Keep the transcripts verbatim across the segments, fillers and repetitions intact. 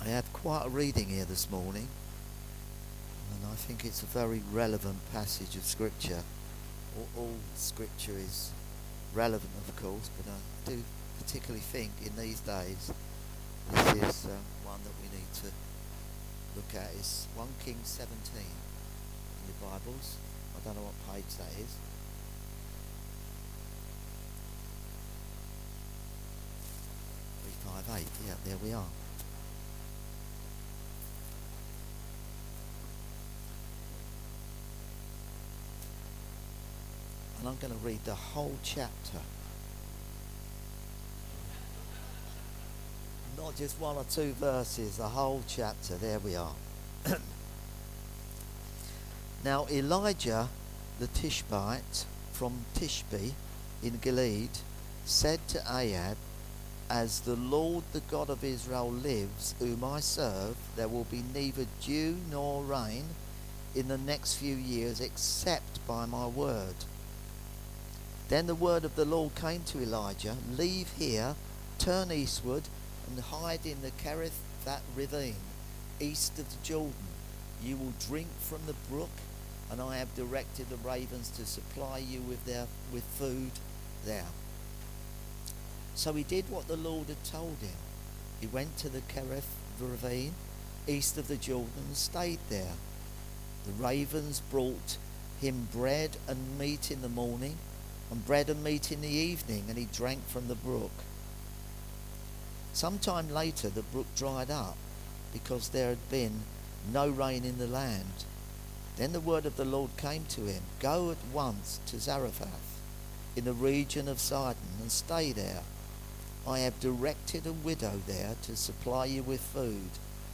I have quite a reading here this morning, and I think it's a very relevant passage of Scripture. All, all Scripture is relevant, of course, but I do particularly think in these days this is uh, one that we need to look at. It's First Kings seventeen in your Bibles. I don't know what page that is. three five eight, yeah, there we are. And I'm going to read the whole chapter. Not just one or two verses, the whole chapter. There we are. Now Elijah the Tishbite from Tishbe in Gilead said to Ahab, "As the Lord the God of Israel lives, whom I serve, there will be neither dew nor rain in the next few years except by my word." Then the word of the Lord came to Elijah, "Leave here, turn eastward, and hide in the Kerith that ravine, east of the Jordan. You will drink from the brook, and I have directed the ravens to supply you with their with food there." So he did what the Lord had told him. He went to the Kerith ravine, east of the Jordan, and stayed there. The ravens brought him bread and meat in the morning, and bread and meat in the evening, and he drank from the brook. Sometime later the brook dried up, because there had been no rain in the land. Then the word of the Lord came to him, "Go at once to Zarephath, in the region of Sidon, and stay there. I have directed a widow there to supply you with food."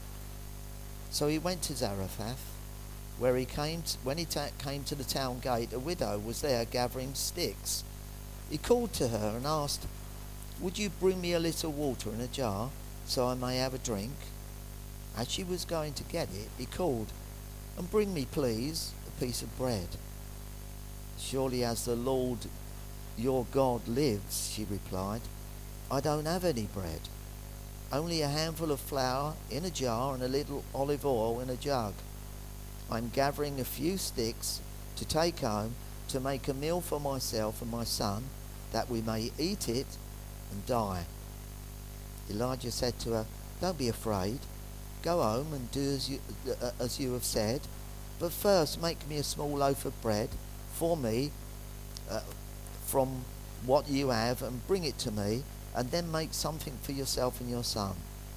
So he went to Zarephath. Where he came to, when he ta- came to the town gate, a widow was there gathering sticks. He called to her and asked, "Would you bring me a little water in a jar, so I may have a drink?" As she was going to get it, he called, "And bring me, please, a piece of bread." "Surely as the Lord your God lives," she replied, "I don't have any bread. Only a handful of flour in a jar and a little olive oil in a jug. I'm gathering a few sticks to take home to make a meal for myself and my son, that we may eat it and die." Elijah said to her, "Don't be afraid. Go home and do as you, uh, as you have said. But first make me a small loaf of bread for me uh, from what you have, and bring it to me, and then make something for yourself and your son.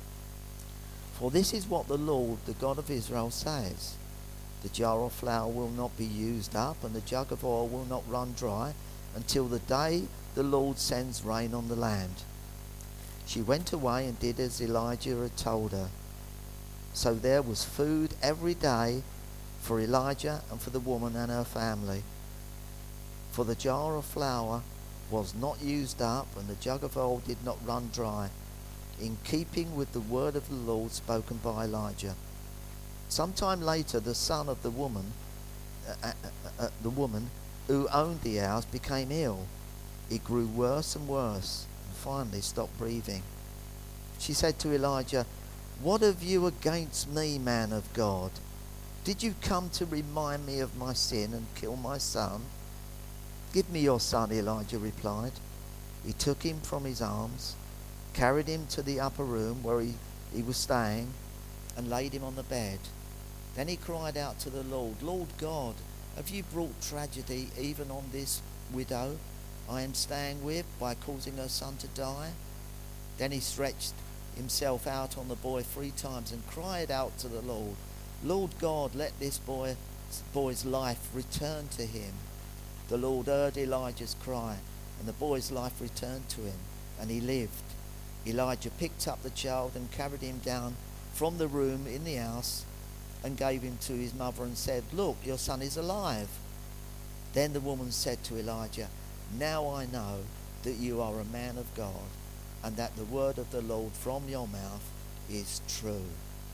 For this is what the Lord, the God of Israel, says. The jar of flour will not be used up, and the jug of oil will not run dry, until the day the Lord sends rain on the land." She went away and did as Elijah had told her. So there was food every day for Elijah and for the woman and her family. For the jar of flour was not used up, and the jug of oil did not run dry, in keeping with the word of the Lord spoken by Elijah. Sometime later, the son of the woman, uh, uh, uh, the woman who owned the house, became ill. He grew worse and worse, and finally stopped breathing. She said to Elijah, "What have you against me, man of God? Did you come to remind me of my sin and kill my son?" "Give me your son," Elijah replied. He took him from his arms, carried him to the upper room where he, he was staying, and laid him on the bed. Then he cried out to the Lord, "Lord God, have you brought tragedy even on this widow I am staying with, by causing her son to die?" Then he stretched himself out on the boy three times and cried out to the Lord, "Lord God, let this boy, boy's life return to him." The Lord heard Elijah's cry, and the boy's life returned to him, and he lived. Elijah picked up the child and carried him down from the room in the house, and gave him to his mother and said, "Look, your son is alive." Then the woman said to Elijah, "Now I know that you are a man of God, and that the word of the Lord from your mouth is true."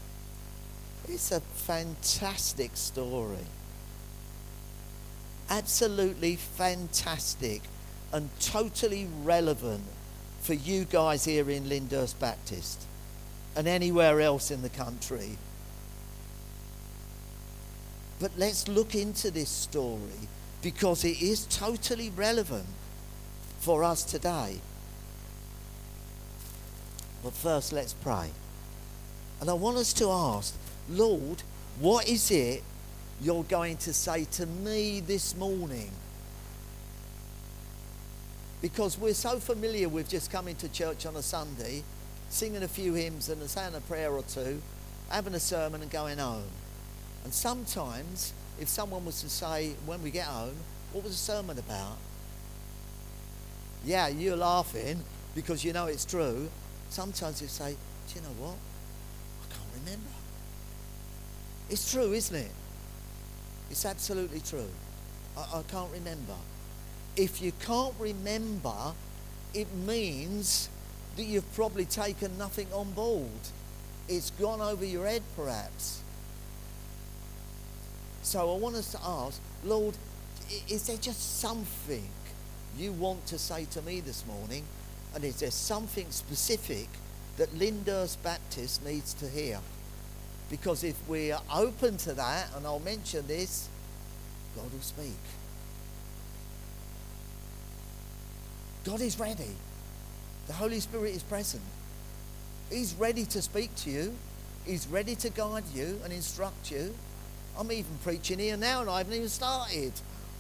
It's a fantastic story. Absolutely fantastic, and totally relevant for you guys here in Lyndhurst Baptist. and anywhere else in the country. But let's look into this story because it is totally relevant for us today. But first, let's pray. And I want us to ask, Lord, what is it you're going to say to me this morning? Because we're so familiar with just coming to church on a Sunday, singing a few hymns and saying a prayer or two, having a sermon and going home. And sometimes, if someone was to say, when we get home, what was the sermon about? Yeah, you're laughing because you know it's true. Sometimes you say, do you know what? I can't remember. It's true, isn't it? It's absolutely true. I, I can't remember. If you can't remember, it means that you've probably taken nothing on board. It's gone over your head, perhaps. So I want us to ask, Lord, is there just something you want to say to me this morning? And is there something specific that Lyndhurst Baptist needs to hear? Because if we are open to that, and I'll mention this, God will speak. God is ready. The Holy Spirit is present. He's ready to speak to you. He's ready to guide you and instruct you. I'm even preaching here now and I haven't even started.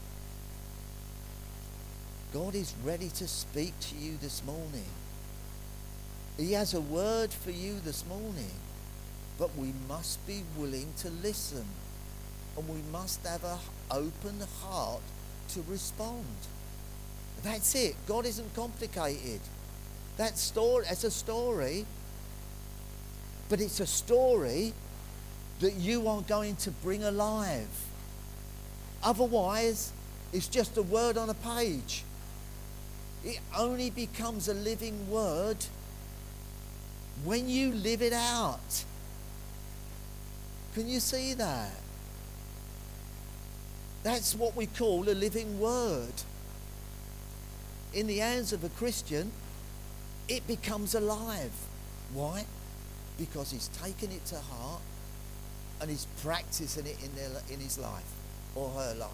God is ready to speak to you this morning. He has a word for you this morning. But we must be willing to listen. And we must have an open heart to respond. That's it. God isn't complicated. That story, it's a story. But it's a story that you are going to bring alive. Otherwise, it's just a word on a page. It only becomes a living word when you live it out. Can you see that? That's what we call a living word. In the hands of a Christian, it becomes alive. Why? Because he's taken it to heart and he's practicing it in, their, in his life or her life.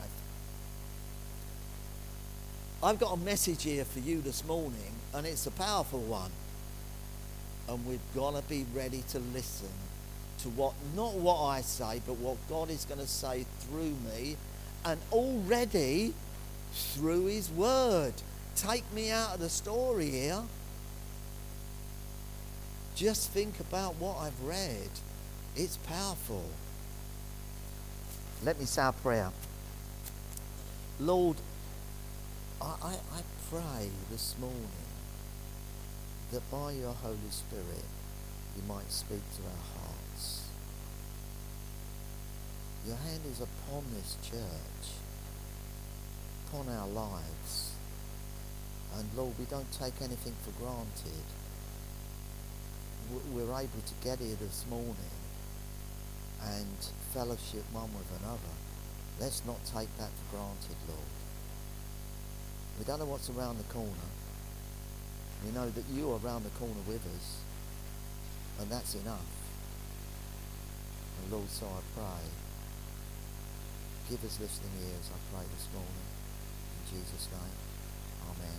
I've got a message here for you this morning, and it's a powerful one. And we've got to be ready to listen to what, not what I say, but what God is going to say through me, and already through his word. Take me out of the story here. Just think about what I've read. It's powerful. Let me say a prayer. Lord, I, I, I pray this morning that by your Holy Spirit you might speak to our hearts. Your hand is upon this church, upon our lives. And Lord, we don't take anything for granted. We're able to get here this morning and fellowship one with another. Let's not take that for granted, Lord. We don't know what's around the corner. We know that you are around the corner with us, and that's enough. And Lord, so I pray, give us listening ears, I pray this morning. In Jesus' name, amen.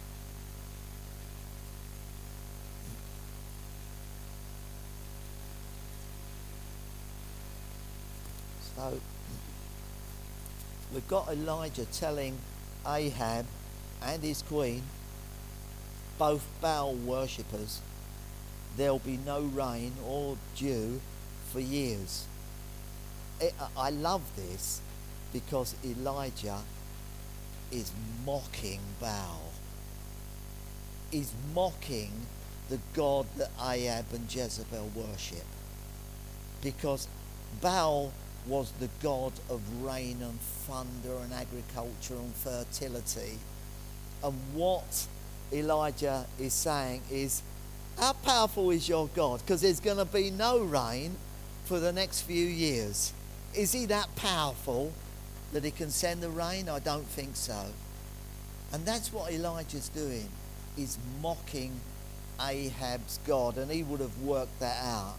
So, we've got Elijah telling Ahab and his queen, both Baal worshippers, there'll be no rain or dew for years. It, I love this because Elijah is mocking Baal. He's mocking the God that Ahab and Jezebel worship. Because Baal was the god of rain and thunder and agriculture and fertility. And what Elijah is saying is, how powerful is your God? Because there's going to be no rain for the next few years. Is he that powerful that he can send the rain? I don't think so. And that's what Elijah's doing. He's mocking Ahab's God, and he would have worked that out.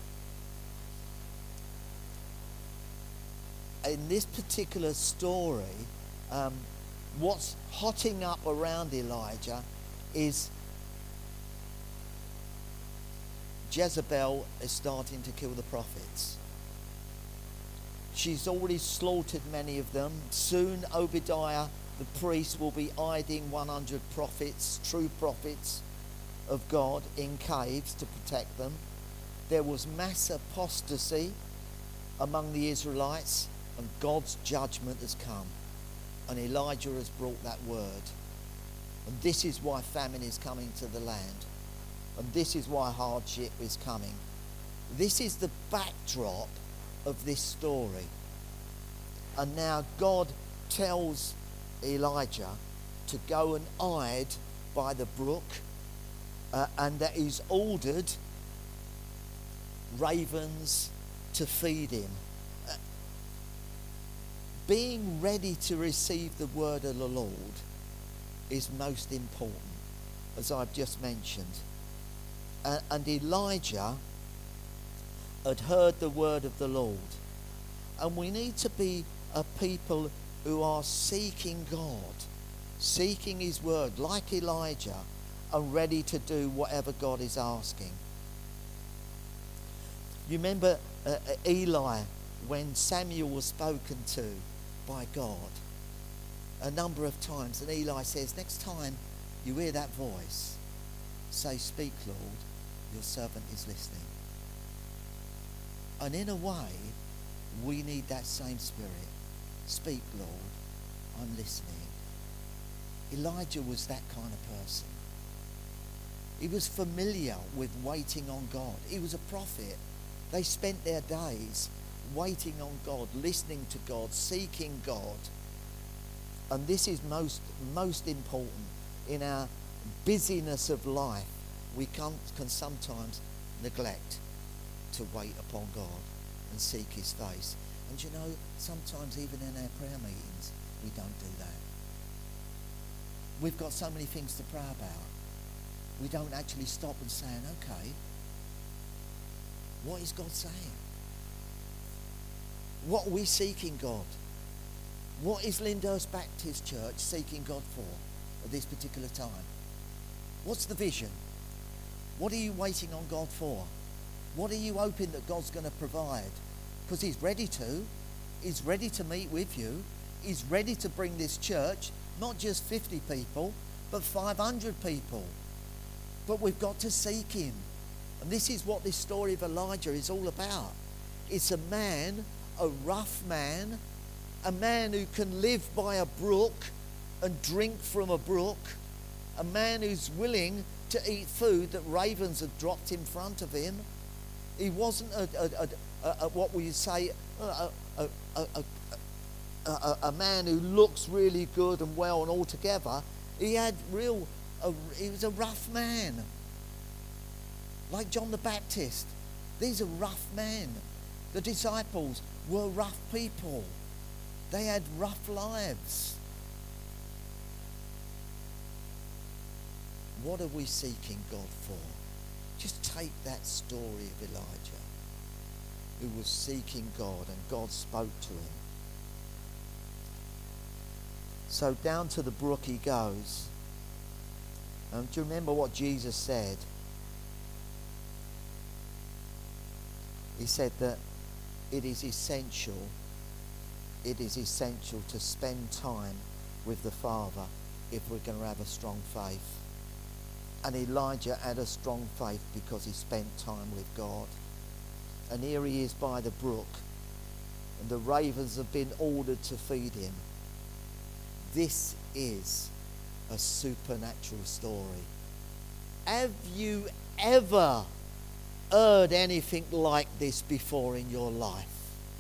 In this particular story, um, what's hotting up around Elijah is Jezebel is starting to kill the prophets. She's already slaughtered many of them. Soon Obadiah the priest will be hiding one hundred prophets, true prophets of God, in caves to protect them. There was mass apostasy among the Israelites, and God's judgment has come. And Elijah has brought that word. And this is why famine is coming to the land. And this is why hardship is coming. This is the backdrop of this story. And now God tells Elijah to go and hide by the brook, uh, and that he's ordered ravens to feed him. Uh, being ready to receive the word of the Lord is most important, as I've just mentioned. Uh, and Elijah had heard the word of the Lord. And we need to be a people who are seeking God, seeking his word, like Elijah, and ready to do whatever God is asking. You remember uh, Eli, when Samuel was spoken to by God a number of times, and Eli says, next time you hear that voice, say, "Speak, Lord, your servant is listening." And in a way, we need that same spirit. Speak, Lord, I'm listening. Elijah was that kind of person. He was familiar with waiting on God. He was a prophet. They spent their days waiting on God, listening to God, seeking God. And this is most, most important. In our busyness of life, we can, can sometimes neglect to wait upon God and seek his face. And you know, sometimes even in our prayer meetings, we don't do that. We've got so many things to pray about. We don't actually stop and say, okay, what is God saying? What are we seeking God? What is Lyndhurst Baptist Church seeking God for at this particular time? What's the vision? What are you waiting on God for? What are you hoping that God's going to provide? Because he's ready to. He's ready to meet with you. He's ready to bring this church, not just fifty people, but five hundred people. But we've got to seek him. And this is what this story of Elijah is all about. It's a man, a rough man, a man who can live by a brook and drink from a brook, a man who's willing to eat food that ravens had dropped in front of him. He wasn't a, a, a, a, a what we say a, a, a, a, a, a man who looks really good and well and all together. He had real, a, he was a rough man, like John the Baptist. These are rough men. The disciples were rough people. They had rough lives. What are we seeking God for? Just take that story of Elijah, who was seeking God, and God spoke to him. So down to the brook he goes. Um, do you remember what Jesus said? He said that it is essential, it is essential to spend time with the Father if we're going to have a strong faith. And Elijah had a strong faith because he spent time with God. And here he is by the brook, and the ravens have been ordered to feed him. This is a supernatural story. Have you ever heard anything like this before in your life?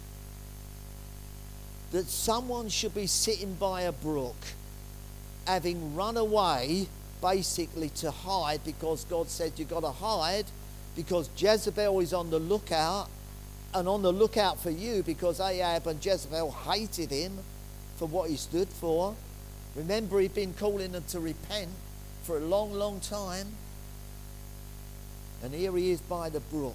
That someone should be sitting by a brook, having run away basically to hide, because God said you've got to hide because Jezebel is on the lookout, and on the lookout for you because Ahab and Jezebel hated him for what he stood for. Remember, he'd been calling them to repent for a long, long time. And here he is by the brook.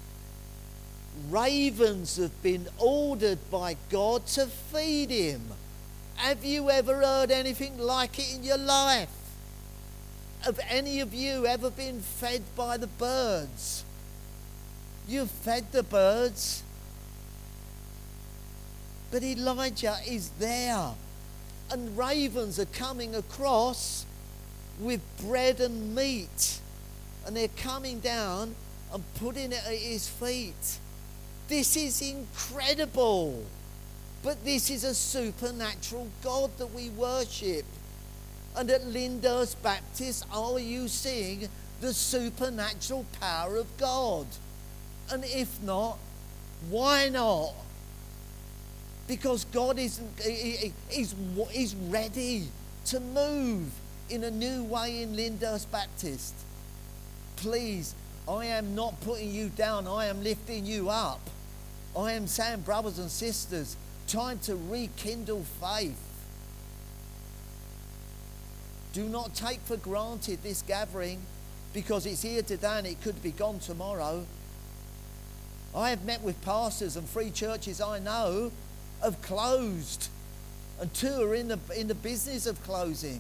Ravens have been ordered by God to feed him. Have you ever heard anything like it in your life? Have any of you ever been fed by the birds? You've fed the birds. But Elijah is there. And ravens are coming across with bread and meat. And they're coming down and putting it at his feet. This is incredible. But this is a supernatural God that we worship. And at Lyndhurst Baptist, are you seeing the supernatural power of God? And if not, why not? Because God is is is ready to move in a new way in Lyndhurst Baptist. Please, I am not putting you down. I am lifting you up. I am saying, brothers and sisters, time to rekindle faith. Do not take for granted this gathering because it's here today and it could be gone tomorrow. I have met with pastors and free churches I know have closed, and two are in the in the business of closing.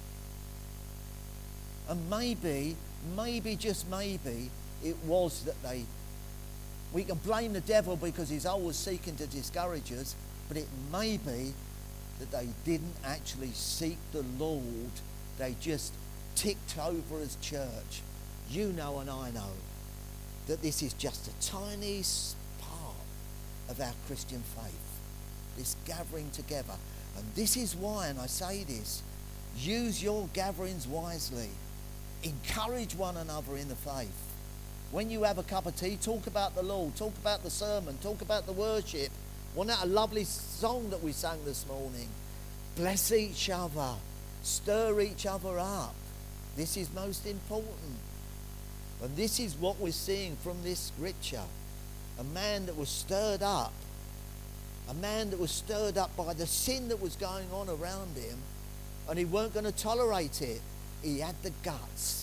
And maybe, maybe, just maybe, it was that they, we can blame the devil because he's always seeking to discourage us, but it may be that they didn't actually seek the Lord. They just ticked over as church. You know and I know that this is just a tiny part of our Christian faith, this gathering together. And this is why, and I say this, use your gatherings wisely. Encourage one another in the faith. When you have a cup of tea, talk about the Lord, talk about the sermon, talk about the worship. Wasn't that a lovely song that we sang this morning? Bless each other, stir each other up. This is most important. And this is what we're seeing from this scripture. A man that was stirred up, a man that was stirred up by the sin that was going on around him, and he weren't going to tolerate it. He had the guts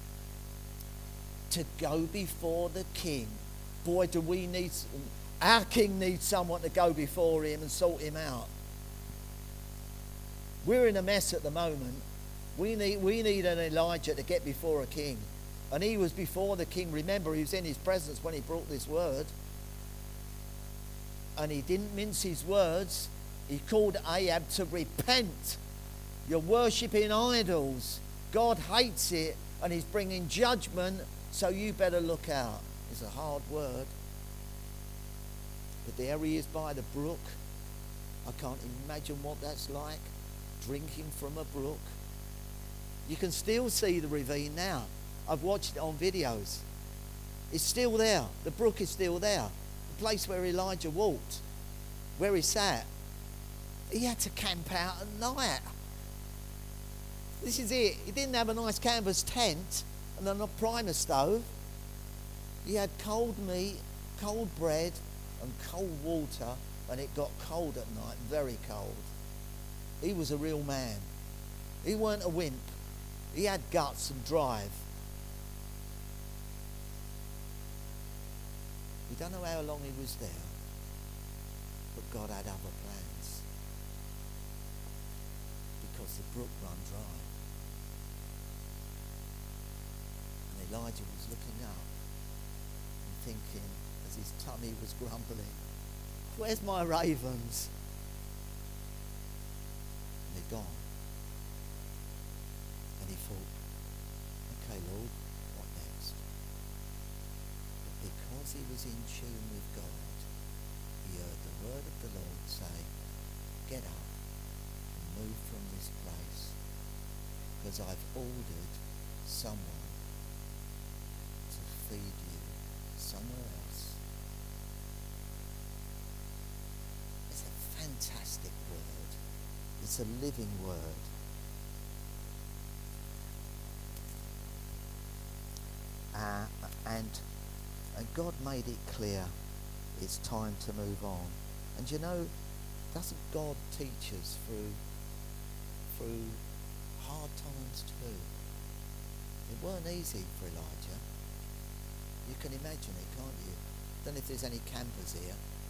to go before the king. Boy, do we need, our king needs someone to go before him and sort him out. We're in a mess at the moment. We need, we need an Elijah to get before a king. And he was before the king. Remember, he was in his presence when he brought this word. And he didn't mince his words. He called Ahab to repent. You're worshipping idols. God hates it, and he's bringing judgment, so you better look out. It's a hard word. But there he is by the brook. I can't imagine what that's like, drinking from a brook. You can still see the ravine now. I've watched it on videos. It's still there. The brook is still there. The place where Elijah walked, where he sat. He had to camp out at night. This is it. He didn't have a nice canvas tent and then a primer stove. He had cold meat, cold bread, and cold water, and it got cold at night, very cold. He was a real man. He weren't a wimp. He had guts and drive. We don't know how long he was there, but God had other plans because the brook ran dry. And Elijah was looking up and thinking, as his tummy was grumbling, where's my ravens? And they're gone. And he thought, okay, Lord, what next? But because he was in tune with God, he heard the word of the Lord say, get up and move from this place, because I've ordered someone to feed you somewhere else. It's a fantastic word. It's a living word. Uh, and, and God made it clear it's time to move on. And you know, doesn't God teach us through, through hard times too? It weren't easy for Elijah. You can imagine it, can't you? Don't know if there's any campers here.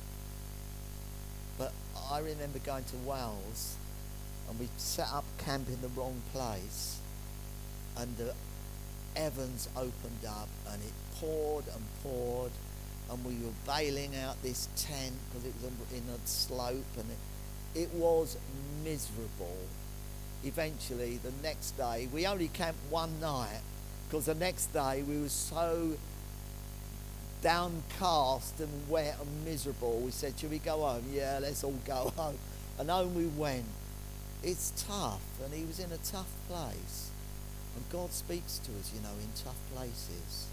But I remember going to Wales and we set up camp in the wrong place and the heavens opened up and it poured and poured and we were bailing out this tent because it was in a slope and it, it was miserable. Eventually, the next day, we only camped one night because the next day we were so downcast and wet and miserable. We said, should we go home? Yeah, let's all go home. And home we went. It's tough, and he was in a tough place. And God speaks to us, you know, in tough places.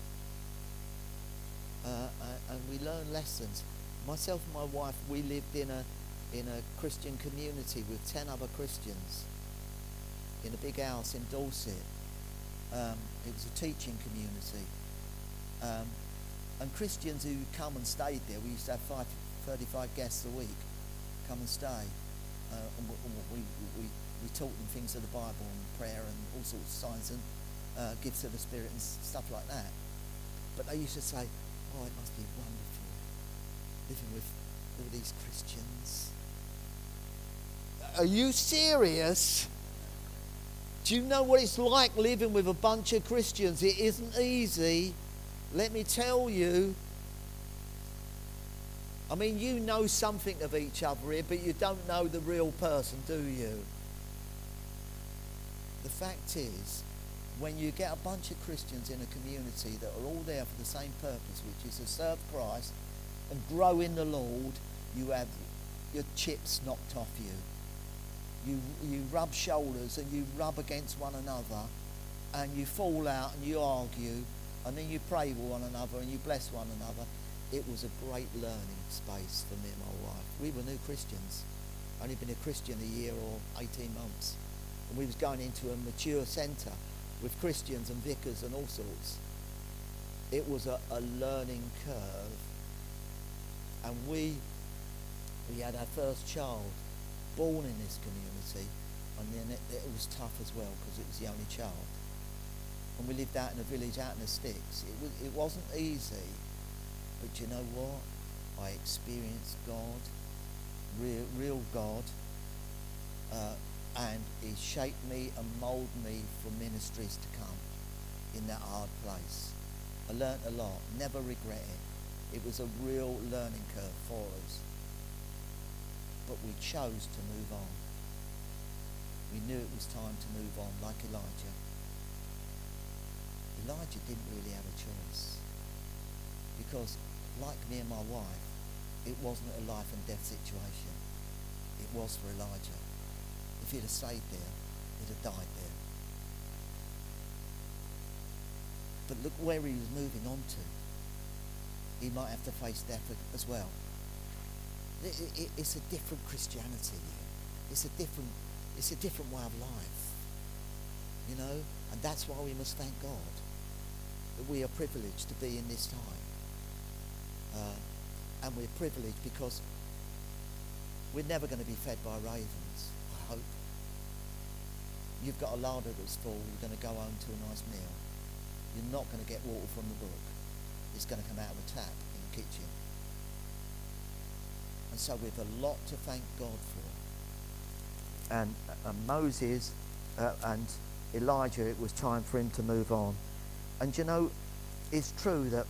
Uh, and we learn lessons. Myself and my wife, we lived in a in a Christian community with ten other Christians in a big house in Dorset. Um, it was a teaching community. Um, and Christians who come and stayed there, we used to have five, thirty-five guests a week come and stay. Uh, and we, we, we taught them things of the Bible and prayer and all sorts of signs and uh, gifts of the Spirit and stuff like that. But they used to say, oh, it must be wonderful living with all these Christians. Are you serious? Do you know what it's like living with a bunch of Christians? It isn't easy. Let me tell you. I mean, you know something of each other here, but you don't know the real person, do you? The fact is, when you get a bunch of Christians in a community that are all there for the same purpose, which is to serve Christ and grow in the Lord, you have your chips knocked off you. You, you rub shoulders and you rub against one another and you fall out and you argue and then you pray with one another and you bless one another. It was a great learning space for me and my wife. We were new Christians. Only been a Christian a year or eighteen months. And we was going into a mature centre with Christians and vicars and all sorts. It was a, a learning curve. And we, we had our first child born in this community, and then it, it was tough as well because it was the only child. And we lived out in a village out in the sticks. It, was, it wasn't easy, but you know what? I experienced God, real, real God, uh, and He shaped me and moulded me for ministries to come in that hard place. I learnt a lot, never regret it. It was a real learning curve for us. But we chose to move on. We knew it was time to move on, like Elijah. Elijah didn't really have a choice. Because, like me and my wife, it wasn't a life and death situation. It was for Elijah. If he'd have stayed there, he'd have died there. But look where he was moving on to. He might have to face death as well. It, it, it's a different Christianity. It's a different, it's a different way of life. You know, and that's why we must thank God that we are privileged to be in this time. Uh, and we're privileged because we're never going to be fed by ravens, I hope. You've got a larder that's full, you're going to go home to a nice meal. You're not going to get water from the brook. It's going to come out of a tap in the kitchen. And so we've a lot to thank God for. And, and Moses uh, and Elijah, it was time for him to move on. And you know, it's true that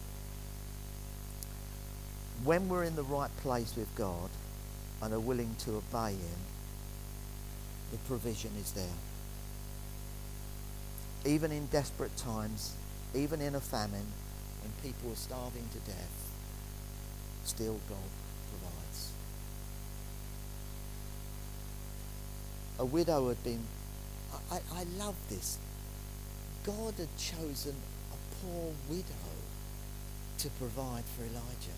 when we're in the right place with God and are willing to obey Him, the provision is there. Even in desperate times, even in a famine, when people are starving to death, still God provides. A widow had been, I, I love this. God had chosen a poor widow to provide for Elijah.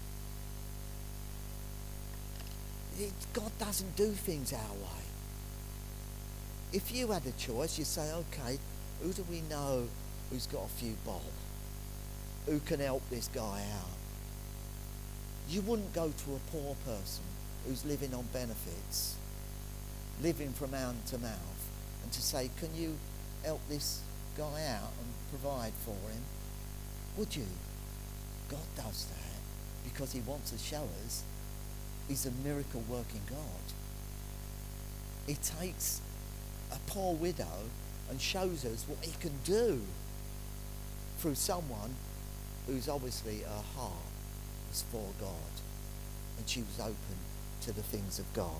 It, God doesn't do things our way. If you had a choice, you'd say, okay, who do we know who's got a few bob? Who can help this guy out? You wouldn't go to a poor person who's living on benefits, living from hand to mouth, and to say, can you help this guy out and provide for him? Would you? God does that because he wants to show us he's a miracle working God. He takes a poor widow and shows us what he can do through someone who's obviously her heart was for God and she was open to the things of God.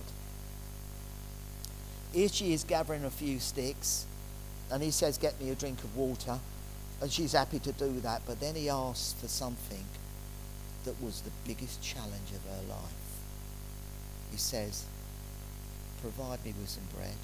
Here she is gathering a few sticks and he says, get me a drink of water, and she's happy to do that, but then he asks for something that was the biggest challenge of her life. He says, provide me with some bread.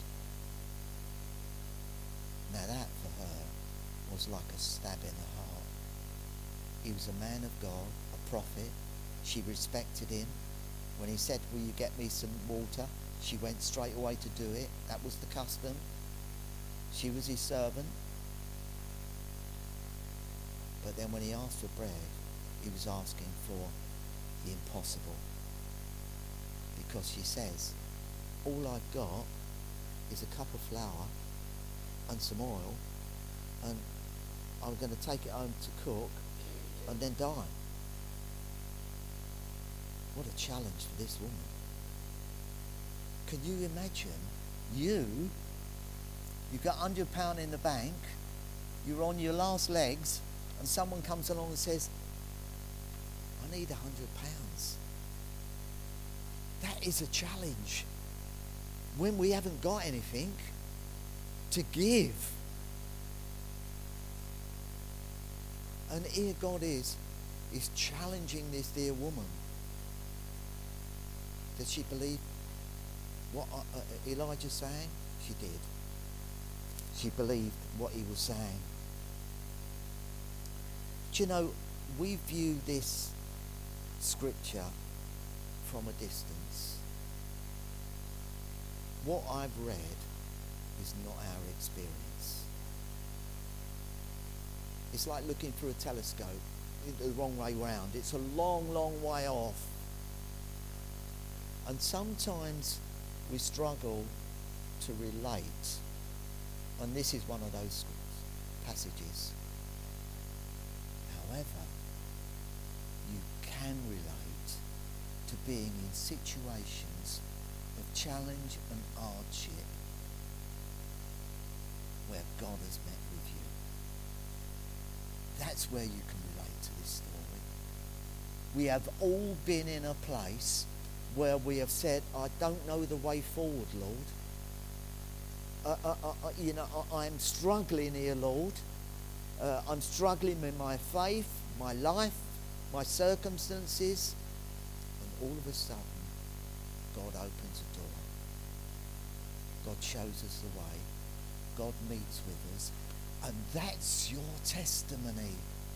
Now that for her was like a stab in the heart. He was a man of God, a prophet. She respected him. When he said, will you get me some water? She went straight away to do it. That was the custom. She was his servant. But then when he asked for bread, he was asking for the impossible. Because she says, all I've got is a cup of flour and some oil, and I'm going to take it home to cook and then die. What a challenge for this woman. Can you imagine you, you've got one hundred pounds in the bank, you're on your last legs, and someone comes along and says, I need one hundred pounds. That is a challenge. When we haven't got anything to give. And here God is, is challenging this dear woman. Did she believe what uh, uh, Elijah's saying? She did. She believed what he was saying. Do you know, we view this scripture from a distance. What I've read is not our experience. It's like looking through a telescope the wrong way round. It's a long, long way off. And sometimes we struggle to relate. And this is one of those passages. However, you can relate to being in situations of challenge and hardship where God has met with you. That's where you can relate to this story. We have all been in a place where we have said, I don't know the way forward, Lord. Uh, uh, uh, you know, I, I'm struggling here, Lord. Uh, I'm struggling with my faith, my life, my circumstances. And all of a sudden, God opens a door. God shows us the way. God meets with us. And that's your testimony.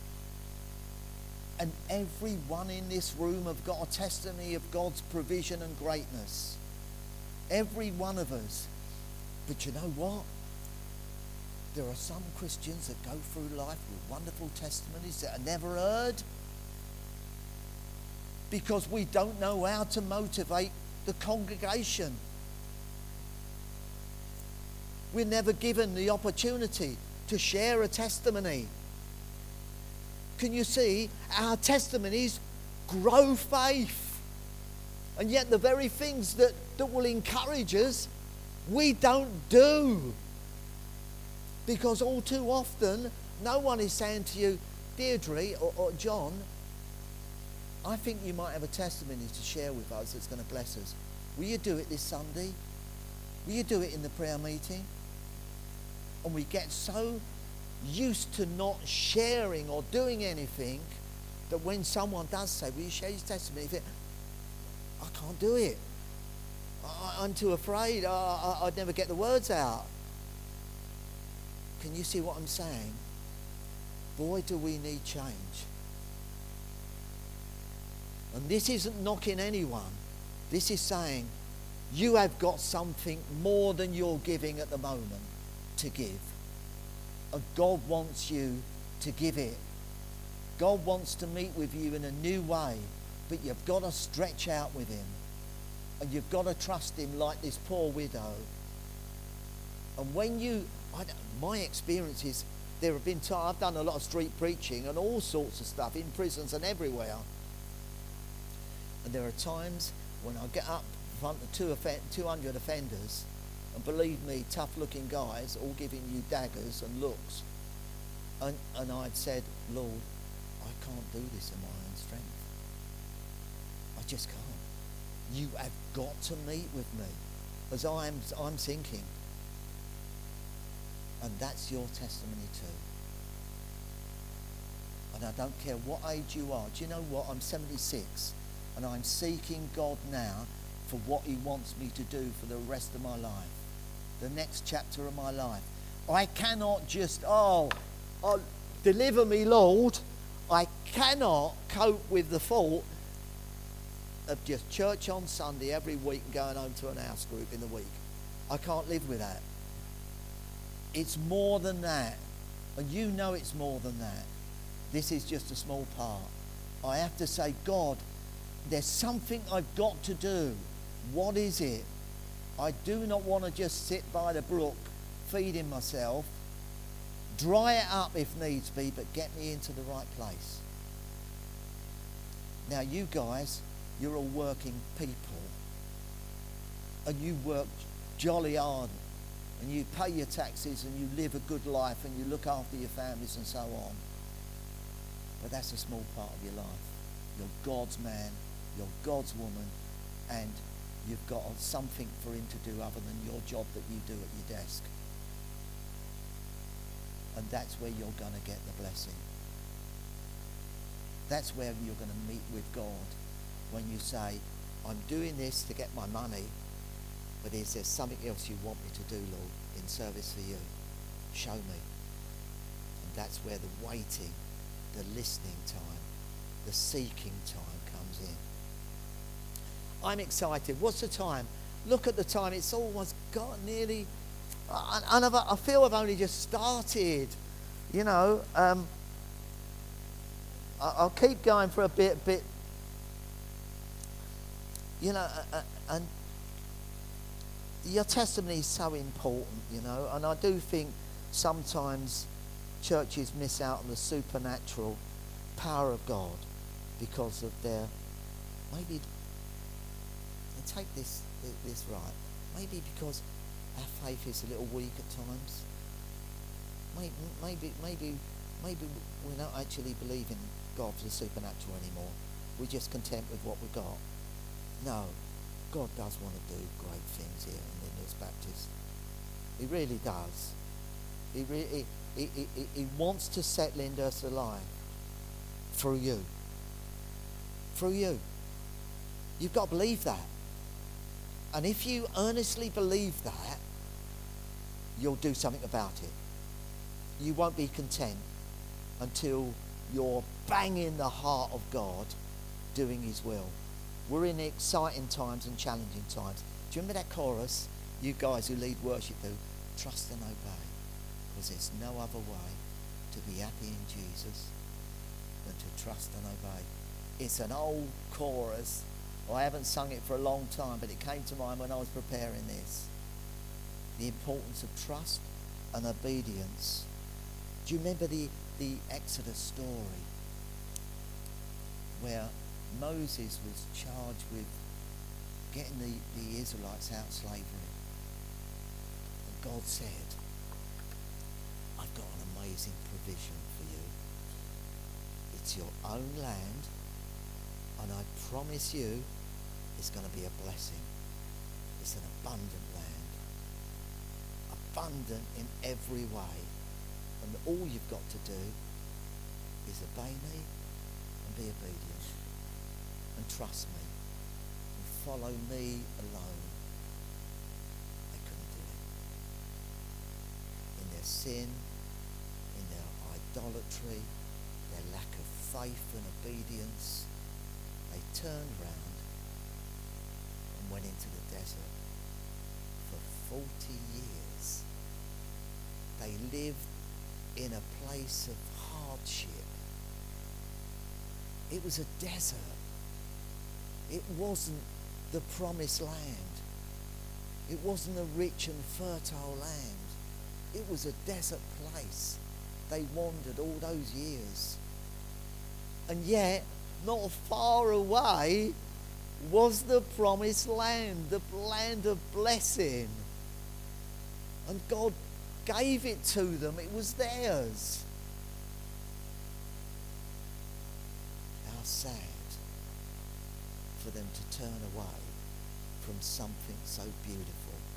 And everyone in this room have got a testimony of God's provision and greatness. Every one of us. But you know what? There are some Christians that go through life with wonderful testimonies that are never heard because we don't know how to motivate the congregation. We're never given the opportunity to share a testimony. Can you see? Our testimonies grow faith. And yet the very things that, that will encourage us, we don't do. Because all too often, no one is saying to you, Deirdre or, or John, I think you might have a testimony to share with us that's going to bless us. Will you do it this Sunday? Will you do it in the prayer meeting? And we get so used to not sharing or doing anything that when someone does say, will you share your testimony? You think, I can't do it. I, I'm too afraid. I, I, I'd never get the words out. Can you see what I'm saying? Boy, do we need change. And this isn't knocking anyone. This is saying you have got something more than you're giving at the moment to give. And God wants you to give it. God wants to meet with you in a new way, but you've got to stretch out with him. And you've got to trust him like this poor widow. And when you, I, my experience is there have been times, I've done a lot of street preaching and all sorts of stuff in prisons and everywhere. And there are times when I get up in front of two, two hundred offenders, and believe me, tough-looking guys, all giving you daggers and looks. And, and I'd said, Lord, I can't do this in my own strength. I just can't. You have got to meet with me as I'm, I'm sinking. And that's your testimony too. And I don't care what age you are. Do you know what? I'm seventy-six and I'm seeking God now for what he wants me to do for the rest of my life. The next chapter of my life. I cannot just, oh, oh deliver me, Lord. I cannot cope with the thought of just church on Sunday every week and going home to an house group in the week. I can't live with that. It's more than that. And you know it's more than that. This is just a small part. I have to say, God, there's something I've got to do. What is it? I do not want to just sit by the brook feeding myself. Dry it up if needs be, but get me into the right place. Now you guys, you're all working people. And you work jolly hard. And you pay your taxes and you live a good life and you look after your families and so on. But that's a small part of your life. You're God's man, you're God's woman, and you've got something for him to do other than your job that you do at your desk. And that's where you're going to get the blessing. That's where you're going to meet with God when you say, I'm doing this to get my money, but is there something else you want me to do, Lord, in service for you? Show me. And that's where the waiting, the listening time, the seeking time comes in. I'm excited. What's the time? Look at the time. It's almost got nearly, and I've, I feel I've only just started. You know, um, I'll keep going for a bit, bit. You know, and your testimony is so important, you know, and I do think sometimes churches miss out on the supernatural power of God because of their, maybe, take this this right, maybe because our faith is a little weak at times. Maybe, maybe, maybe, maybe we don't actually believe in God for the supernatural anymore. We're just content with what we got. No. God does want to do great things here in Lyndhurst Baptist. He really does. He, really, he, he, he, he wants to set Lyndhurst alive through you. Through you. You've got to believe that. And if you earnestly believe that, you'll do something about it. You won't be content until you're bang in the heart of God doing his will. We're in exciting times and challenging times. Do you remember that chorus? You guys who lead worship do. Trust and obey. Because there's no other way to be happy in Jesus than to trust and obey. It's an old chorus. I haven't sung it for a long time, but it came to mind when I was preparing this. The importance of trust and obedience. Do you remember the, the Exodus story where Moses was charged with getting the, the Israelites out of slavery? And God said, I've got an amazing provision for you. It's your own land, and I promise you it's going to be a blessing. It's an abundant land. Abundant in every way. And all you've got to do is obey me and be obedient. And trust me. And follow me alone. They couldn't do it. In their sin, in their idolatry, their lack of faith and obedience, they turned round and went into the desert for forty years. They lived in a place of hardship. It was a desert. It wasn't the promised land. It wasn't a rich and fertile land. It was a desert place. they wandered all those years. And yet, not far away was the promised land, the land of blessing. And God gave it to them. It was theirs. How sad for them to turn away from something so beautiful.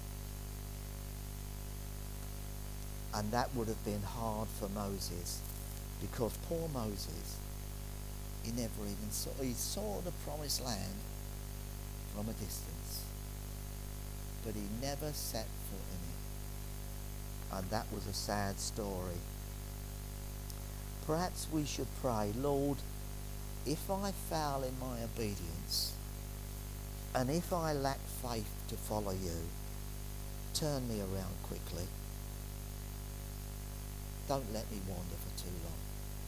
And that would have been hard for Moses, because poor Moses, he never even saw, he saw the promised land from a distance, but he never set foot in it. And that was a sad story. Perhaps we should pray, Lord, if I fail in my obedience, and if I lack faith to follow you, turn me around quickly. Don't let me wander for too long.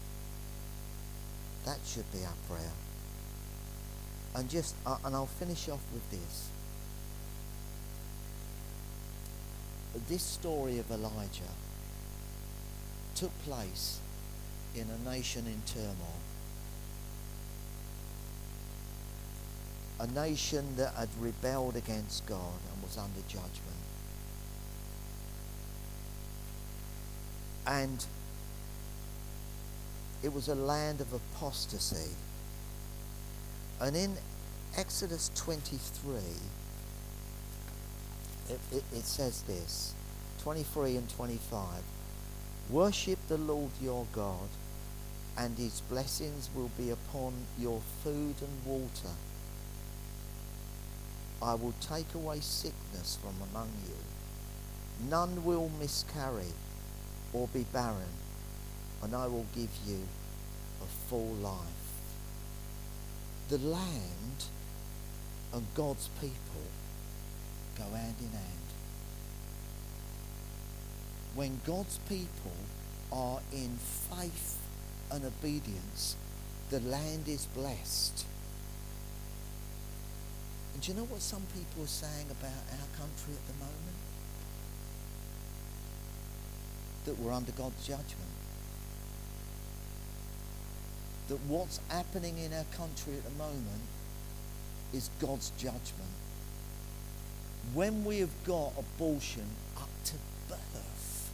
That should be our prayer. And just, uh, and I'll finish off with this. This story of Elijah took place in a nation in turmoil. A nation that had rebelled against God and was under judgment. And it was a land of apostasy. And in Exodus twenty-three, it, it, it says this, twenty-three and twenty-five, worship the Lord your God, and his blessings will be upon your food and water. I will take away sickness from among you. None will miscarry or be barren, and I will give you a full life. The land and God's people go hand in hand. When God's people are in faith and obedience, the land is blessed. And do you know what some people are saying about our country at the moment? That we're under God's judgment. That what's happening in our country at the moment is God's judgment. When we have got abortion up to birth,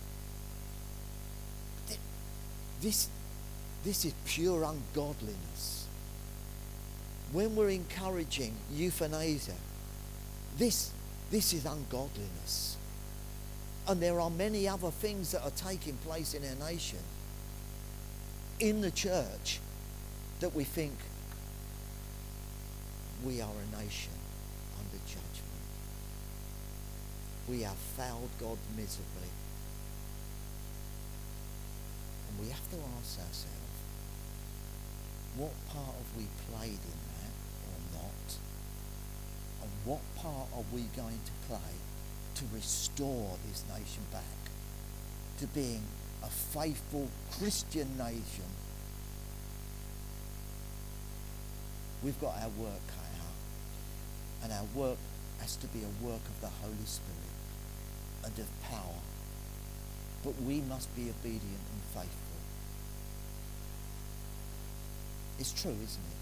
this, this is pure ungodliness. When we're encouraging euthanasia, this, this is ungodliness. And there are many other things that are taking place in our nation, in the church, that we think we are a nation under judgment. We have failed God miserably. And we have to ask ourselves, what part have we played in that or not? And what part are we going to play to restore this nation back to being a faithful Christian nation? We've got our work cut out, and our work has to be a work of the Holy Spirit and of power. But we must be obedient and faithful. It's true, isn't it?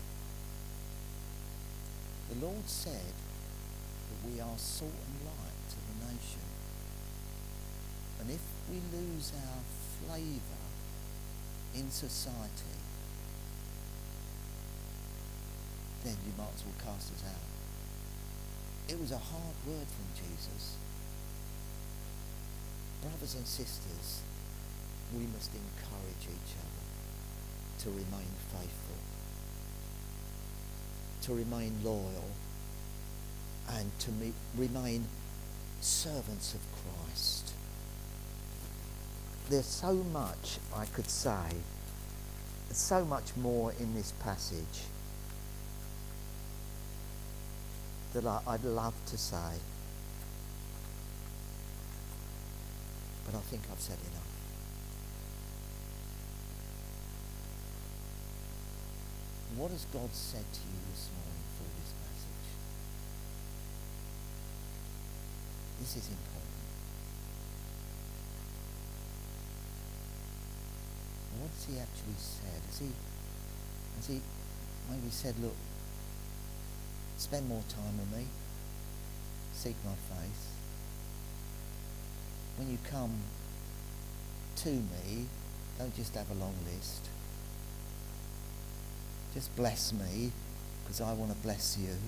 The Lord said that we are salt and light to the nation. And if we lose our flavour in society, then you might as well cast us out. It was a hard word from Jesus. Brothers and sisters, we must encourage each other to remain faithful, to remain loyal, and to me, remain servants of Christ. There's so much I could say, there's so much more in this passage that I, I'd love to say, but I think I've said enough. What has God said to you this morning through this passage? This is important. what has he actually said? Has he, has he maybe said, look, spend more time with me, seek my face. When you come to me, don't just have a long list. Just bless me, because I want to bless you.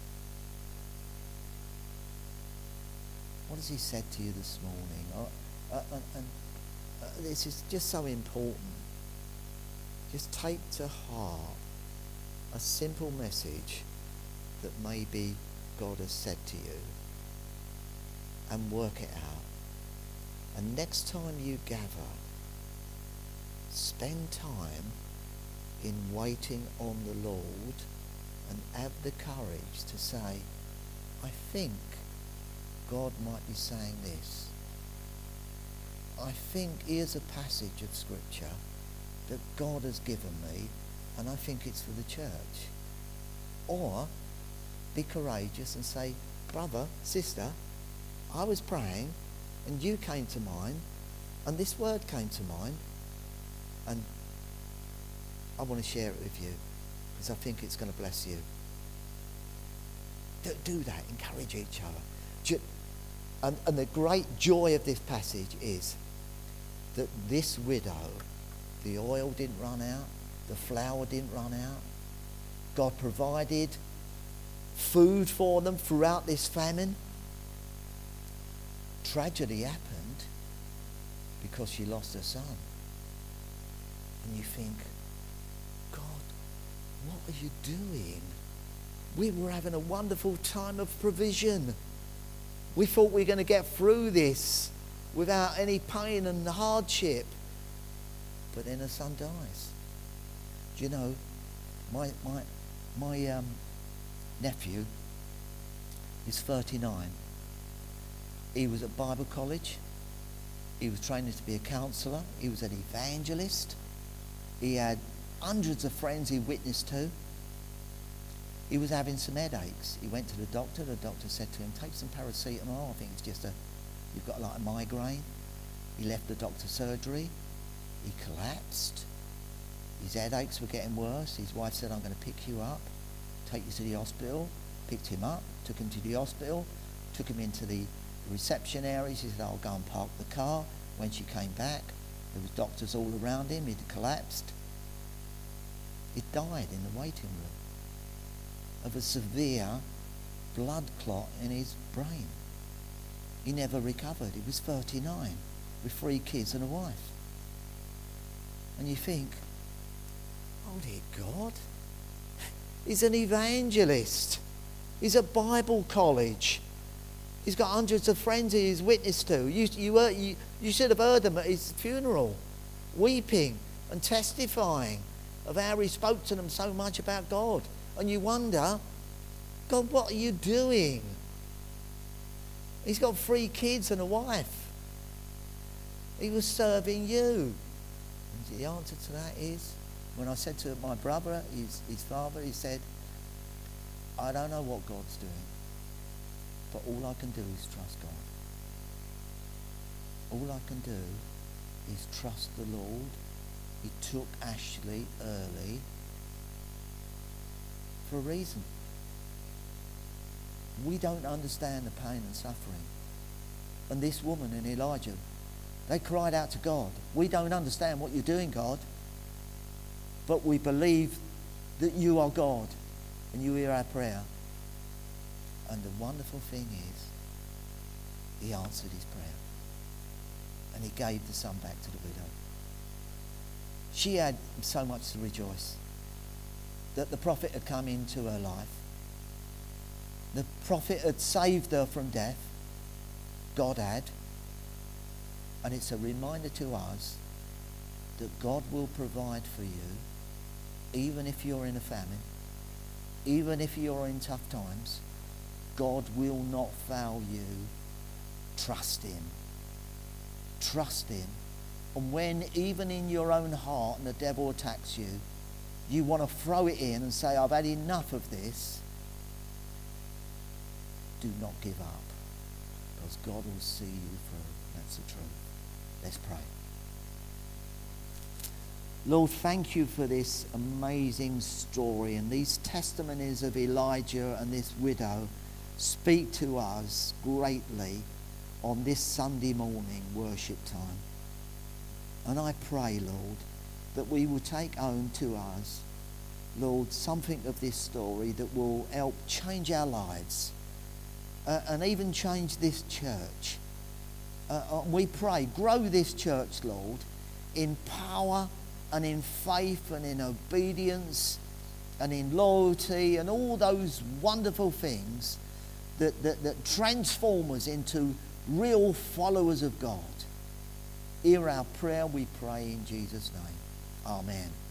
What has he said to you this morning? Uh, uh, and, and uh, this is just so important. Just take to heart a simple message that maybe God has said to you and work it out. And next time you gather, spend time in waiting on the Lord and have the courage to say, I think God might be saying this. I think here's a passage of scripture that God has given me, and I think it's for the church. Or be courageous and say, brother, sister, I was praying and you came to mind and this word came to mind, and I want to share it with you because I think it's going to bless you. Do, do that. Encourage each other. Do, and, and the great joy of this passage is that this widow, the oil didn't run out, the flour didn't run out. God provided food for them throughout this famine. Tragedy happened because she lost her son. And you think, God, what are you doing? We were having a wonderful time of provision. We thought we were going to get through this without any pain and hardship. But then her son dies. Do you know, my my my um, nephew is thirty-nine. He was at Bible college. He was training to be a counsellor. He was an evangelist. He had hundreds of friends he witnessed to. He was having some headaches. He went to the doctor. The doctor said to him, take some paracetamol. I think it's just a, you've got like a migraine. He left the doctor's surgery. He collapsed. His headaches were getting worse. His wife said, I'm going to pick you up, take you to the hospital. Picked him up, took him to the hospital, took him into the reception area. She said, I'll go and park the car. When she came back, there was doctors all around him. He'd collapsed. He died in the waiting room of a severe blood clot in his brain. He never recovered. He was thirty-nine with three kids and a wife. And you think, oh dear God, he's an evangelist. He's at Bible college. He's got hundreds of friends he's witnessed to. You, you, heard, you, you should have heard them at his funeral, weeping and testifying of how he spoke to them so much about God. And you wonder, God, what are you doing? He's got three kids and a wife. He was serving you. And the answer to that is, when I said to my brother, his, his father, he said, I don't know what God's doing, but all I can do is trust God. All I can do is trust the Lord. He took Ashley early for a reason. We don't understand the pain and suffering. And this woman and Elijah, they cried out to God. We don't understand what you're doing, God, but we believe that you are God and you hear our prayer. And the wonderful thing is, he answered his prayer. And he gave the son back to the widow. She had so much to rejoice that the prophet had come into her life. The prophet had saved her from death. God had. And it's a reminder to us that God will provide for you, even if you're in a famine, even if you're in tough times. God will not fail you. Trust him. Trust him. And when, even in your own heart, and the devil attacks you, you want to throw it in and say, I've had enough of this, do not give up, because God will see you through. That's the truth. Let's pray. Lord, thank you for this amazing story, and these testimonies of Elijah and this widow speak to us greatly on this Sunday morning worship time. And I pray, Lord, that we will take home to us, Lord, something of this story that will help change our lives uh, and even change this church. Uh, we pray, grow this church, Lord, in power and in faith and in obedience and in loyalty and all those wonderful things that, that, that transform us into real followers of God. Hear our prayer, we pray in Jesus' name. Amen.